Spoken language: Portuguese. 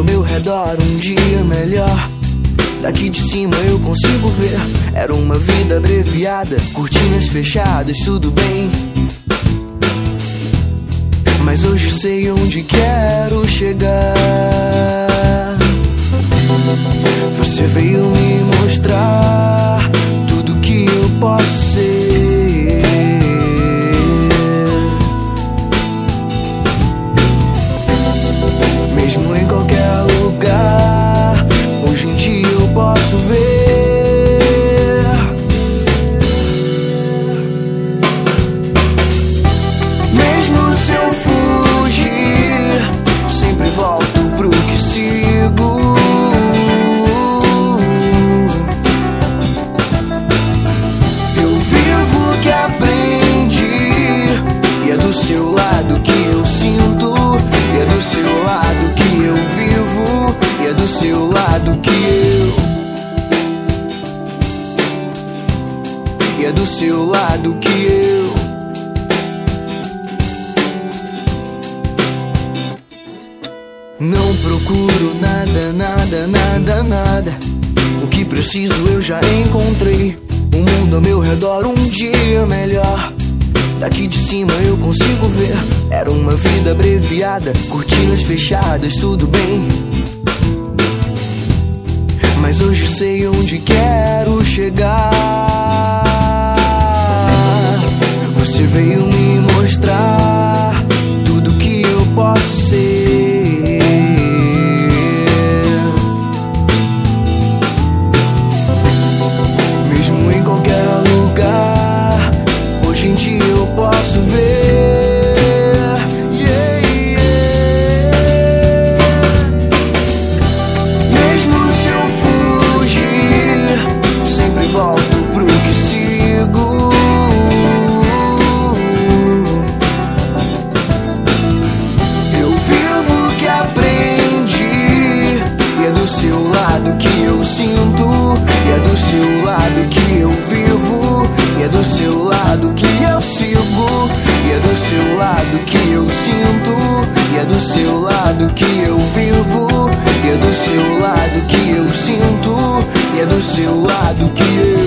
ao meu redor um dia melhor. Daqui de cima eu consigo ver. Era uma vida abreviada, cortinas fechadas, tudo bem. Mas hoje sei onde quero chegar. Você veio me mostrar tudo que eu posso ser. Mesmo em qualquer lugar, hoje em dia eu posso ver. Mesmo se eu fugir, sempre volto pro que sigo. Eu vivo o que aprendi, e é do seu lado que eu sinto. E é do seu lado que eu vivo. E é do seu lado que eu. E é do seu lado que eu. Não procuro nada, nada, nada, nada. O que preciso eu já encontrei. O mundo ao meu redor um dia melhor. Daqui de cima eu consigo ver. Era uma vida abreviada, cortinas fechadas, tudo bem. Mas hoje sei onde quero chegar. Você veio me mostrar tudo que eu posso ser. Mesmo em qualquer lugar, hoje em dia eu posso ver. Yeah, yeah. Mesmo se eu fugir, sempre volto pro que sigo. Eu vivo o que aprendi, e é do seu lado que eu sinto. E é do seu lado que eu vivo. E é do seu lado que eu sigo. E é do seu lado que eu sinto. E é do seu lado que eu vivo. E é do seu lado que eu sinto. E é do seu lado que eu.